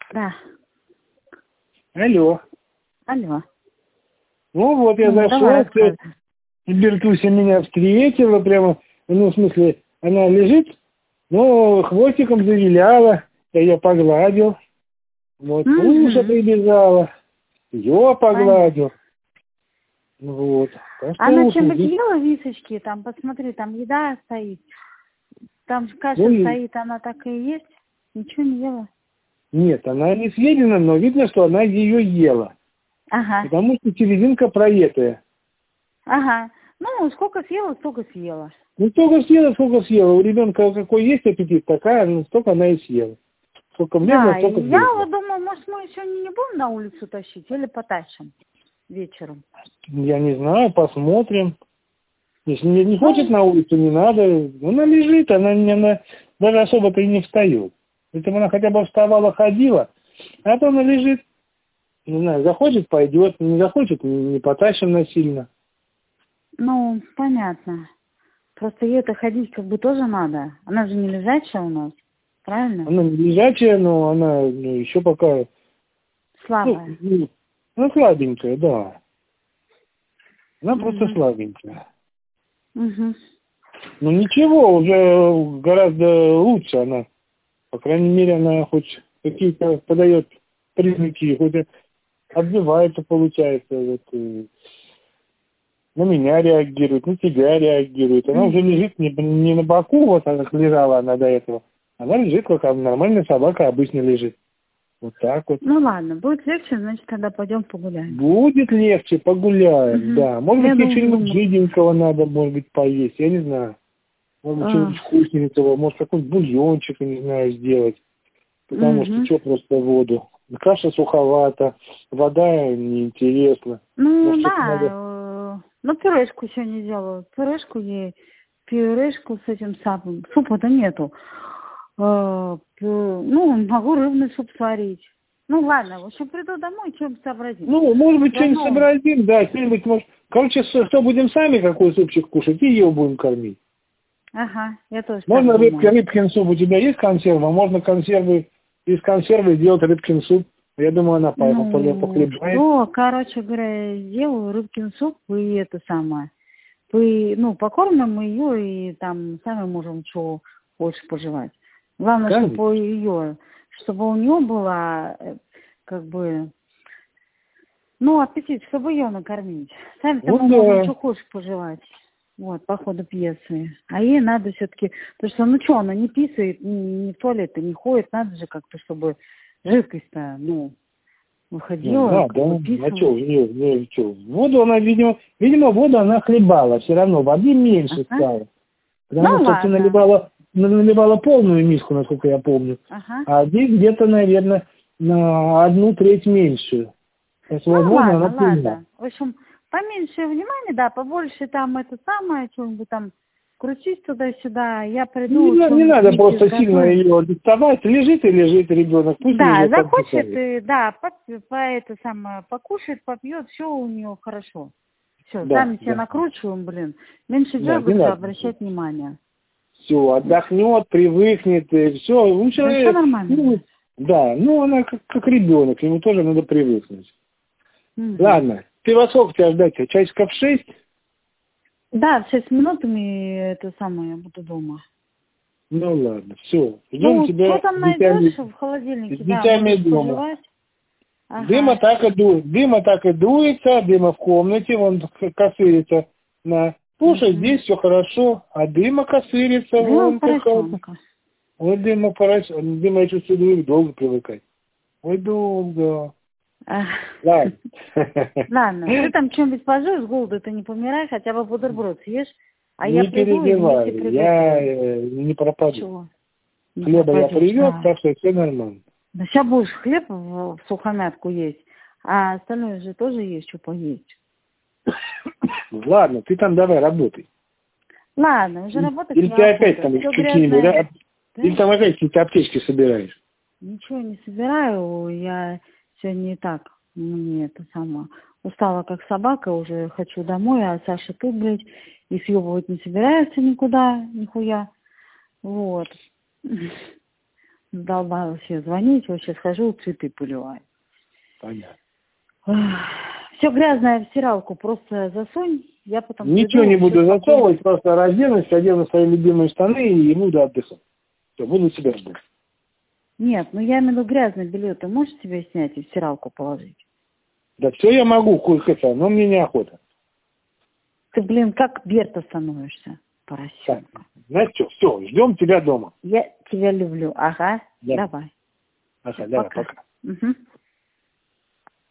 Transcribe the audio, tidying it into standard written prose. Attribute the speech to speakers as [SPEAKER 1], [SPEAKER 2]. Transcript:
[SPEAKER 1] Да.
[SPEAKER 2] Алло.
[SPEAKER 1] Алло.
[SPEAKER 2] Ну вот я
[SPEAKER 1] Давай
[SPEAKER 2] зашел,
[SPEAKER 1] рассказывай.
[SPEAKER 2] Бертуся меня встретила прямо, ну в смысле, она лежит, но хвостиком завиляла, я ее погладил, вот, Пуша прибежала, ее погладил, вот. Так что
[SPEAKER 1] Она
[SPEAKER 2] уж
[SPEAKER 1] чем-то ела височки, там, посмотри, там еда стоит, там каша
[SPEAKER 2] ну,
[SPEAKER 1] стоит, она так и есть, ничего не ела.
[SPEAKER 2] нет, она не съедена, но видно, что она ее ела,
[SPEAKER 1] Ага,
[SPEAKER 2] потому что серединка проетая.
[SPEAKER 1] ага. Ну, сколько съела, столько съела.
[SPEAKER 2] Ну, сколько съела. У ребенка какой есть аппетит, такая, ну, столько она и съела. Сколько влезла,
[SPEAKER 1] Да,
[SPEAKER 2] столько
[SPEAKER 1] и я
[SPEAKER 2] влезла.
[SPEAKER 1] вот думаю, может, мы сегодня не будем на улицу тащить или потащим вечером.
[SPEAKER 2] Я не знаю, посмотрим. Если не хочет
[SPEAKER 1] Ну,
[SPEAKER 2] на улицу, не надо. Она лежит, она даже особо-то и не встает. Если бы она хотя бы вставала, ходила, а то она лежит, не знаю, захочет, пойдет, не захочет, не потащим насильно.
[SPEAKER 1] ну, понятно. Просто ей-то ходить как бы тоже надо. Она же не лежачая у нас, правильно?
[SPEAKER 2] Она не лежачая, но она еще пока,
[SPEAKER 1] Слабая.
[SPEAKER 2] ну, слабенькая, да. Она просто
[SPEAKER 1] Угу.
[SPEAKER 2] слабенькая.
[SPEAKER 1] Угу.
[SPEAKER 2] Ну ничего, уже гораздо лучше она. По крайней мере, она хоть какие-то подает признаки, хоть отзывается, получается. Вот, на меня реагирует, на тебя реагирует. Она уже
[SPEAKER 1] Угу.
[SPEAKER 2] лежит не на боку, вот она как лежала она до этого. Она лежит, как нормальная собака обычно лежит. Вот так вот.
[SPEAKER 1] Ну ладно, будет легче, значит, тогда пойдем погуляем.
[SPEAKER 2] Будет легче, погуляем,
[SPEAKER 1] Угу.
[SPEAKER 2] да. Может
[SPEAKER 1] Я
[SPEAKER 2] быть, ей что-нибудь
[SPEAKER 1] думаю,
[SPEAKER 2] жиденького надо, может быть, поесть, я не знаю. Может быть, что-нибудь вкусненького, может, какой-нибудь бульончик, я не знаю, сделать. Потому что что просто воду. Каша суховата, вода неинтересна.
[SPEAKER 1] ну
[SPEAKER 2] Может, что-то
[SPEAKER 1] да,
[SPEAKER 2] надо...
[SPEAKER 1] ну пюрешку сегодня делаю. Пюрешку ей, пюрешку с этим самым. Супа-то нету. Ну, могу рыбный суп сварить. Ну ладно, в общем, приду домой, что-нибудь сообразим.
[SPEAKER 2] Ну, может быть, что-нибудь
[SPEAKER 1] Заодно,
[SPEAKER 2] сообразим, да, что-нибудь, может... Короче, что будем сами какой супчик кушать, и ее будем кормить.
[SPEAKER 1] ага, я тоже так
[SPEAKER 2] Можно
[SPEAKER 1] думаю.
[SPEAKER 2] рыбкин суп, у тебя есть консерва? Можно консервы, из консервы сделать рыбкин суп. Я думаю, она
[SPEAKER 1] Ну,
[SPEAKER 2] похлебает.
[SPEAKER 1] что, короче говоря, сделаю рыбкин суп и это самое. Ну, покормим ее и там сами можем что больше пожевать. Главное,
[SPEAKER 2] Конечно.
[SPEAKER 1] чтобы у нее была, как бы, ну, аппетит, чтобы ее накормить. Сами-то
[SPEAKER 2] Ну
[SPEAKER 1] мы можем
[SPEAKER 2] да.
[SPEAKER 1] что хочешь пожевать. Вот, по ходу пьесы. А ей надо все-таки, потому что, ну что, она не писает, не в туалет не ходит, надо же как-то, чтобы жидкость-то, ну,
[SPEAKER 2] Ну,
[SPEAKER 1] выходила,
[SPEAKER 2] да,
[SPEAKER 1] как
[SPEAKER 2] да. А что,
[SPEAKER 1] выписывалась.
[SPEAKER 2] что? Воду она, видимо, воду она хлебала. Все равно воды меньше
[SPEAKER 1] Ага.
[SPEAKER 2] стало. Потому
[SPEAKER 1] Ну,
[SPEAKER 2] что ты
[SPEAKER 1] ладно.
[SPEAKER 2] наливала полную миску, насколько я помню.
[SPEAKER 1] Ага.
[SPEAKER 2] А здесь где-то, наверное, на 1/3 меньше. То есть,
[SPEAKER 1] Ну,
[SPEAKER 2] возможно, она
[SPEAKER 1] ладно,
[SPEAKER 2] поняла.
[SPEAKER 1] ладно. В общем, поменьше внимания, да, побольше там это самое, что-нибудь там крутись туда-сюда. Я приду,
[SPEAKER 2] Не
[SPEAKER 1] что-нибудь
[SPEAKER 2] надо
[SPEAKER 1] выпью,
[SPEAKER 2] просто сильно
[SPEAKER 1] готовим.
[SPEAKER 2] ее доставать. Лежит и лежит ребенок. Пусть
[SPEAKER 1] Да,
[SPEAKER 2] лежит,
[SPEAKER 1] захочет,
[SPEAKER 2] отдыхает.
[SPEAKER 1] да, это самое, покушает, попьет, все у нее хорошо. Все,
[SPEAKER 2] Да,
[SPEAKER 1] сами себя
[SPEAKER 2] да.
[SPEAKER 1] накручиваем, блин. Меньше
[SPEAKER 2] Да, не
[SPEAKER 1] дергаться,
[SPEAKER 2] надо.
[SPEAKER 1] обращать внимание.
[SPEAKER 2] Все, отдохнет, привыкнет, и все. Ну,
[SPEAKER 1] Да все
[SPEAKER 2] человек,
[SPEAKER 1] нормально.
[SPEAKER 2] да, ну она как ребенок, ему тоже надо привыкнуть.
[SPEAKER 1] Угу.
[SPEAKER 2] Ладно, ты во сколько тебя ждать? Часиков 6?
[SPEAKER 1] Да, в 6 минутами это самое, я буду дома.
[SPEAKER 2] Ну ладно, все. Ждем
[SPEAKER 1] Ну, что
[SPEAKER 2] тебя
[SPEAKER 1] там найдешь в
[SPEAKER 2] с
[SPEAKER 1] холодильнике, да,
[SPEAKER 2] детьми
[SPEAKER 1] будешь
[SPEAKER 2] дома.
[SPEAKER 1] пожевать. Ага.
[SPEAKER 2] Дыма так и дуется, дыма в комнате, он косырится на слушай,
[SPEAKER 1] Угу.
[SPEAKER 2] здесь все хорошо, а дыма косырится,
[SPEAKER 1] Дыма
[SPEAKER 2] вон какая-то.
[SPEAKER 1] поросенка.
[SPEAKER 2] Ой, дыма, я чувствую, долго привыкать. Ой, долго.
[SPEAKER 1] Ах.
[SPEAKER 2] Ладно.
[SPEAKER 1] Ладно, ты там что-нибудь пожуй, с голоду ты не помирай, хотя бы бутерброд съешь, а я
[SPEAKER 2] Не
[SPEAKER 1] приду и вместе
[SPEAKER 2] переживай, я
[SPEAKER 1] приготовим.
[SPEAKER 2] не пропаду.
[SPEAKER 1] Чего? Не
[SPEAKER 2] Хлеба я
[SPEAKER 1] пропадешь,
[SPEAKER 2] привез,
[SPEAKER 1] да.
[SPEAKER 2] так что все нормально.
[SPEAKER 1] Да сейчас будешь хлеб в сухомятку есть, а остальное же тоже есть что поесть.
[SPEAKER 2] Ладно, ты там давай работай.
[SPEAKER 1] Ладно, уже работать
[SPEAKER 2] Или ты опять
[SPEAKER 1] неохота.
[SPEAKER 2] там
[SPEAKER 1] Все
[SPEAKER 2] какие-нибудь,
[SPEAKER 1] грязное. Да?
[SPEAKER 2] или там опять какие-то аптечки собираешь.
[SPEAKER 1] Ничего не собираю, я сегодня и так, мне это самое, устала как собака, уже хочу домой, а Саша тут, блядь, и съебывать не собирается никуда, нихуя, вот. Долбалась я звонить, вот сейчас хожу, цветы поливаю.
[SPEAKER 2] Понятно.
[SPEAKER 1] Все грязное в стиралку просто засунь, я потом...
[SPEAKER 2] Ничего не буду засовывать, просто разденусь, одену свои любимые штаны и буду отдыхать. Все, буду себя ждать.
[SPEAKER 1] Нет, ну я имею в виду грязное белье, ты можешь себе снять и в стиралку положить?
[SPEAKER 2] Да все я могу, кое-что, но мне неохота.
[SPEAKER 1] Ты, блин, как Берта становишься, поросенка.
[SPEAKER 2] Знаешь что, все, ждем тебя дома.
[SPEAKER 1] Я тебя люблю, ага,
[SPEAKER 2] Да.
[SPEAKER 1] давай.
[SPEAKER 2] Ага,
[SPEAKER 1] Всё,
[SPEAKER 2] давай, пока.
[SPEAKER 1] Угу.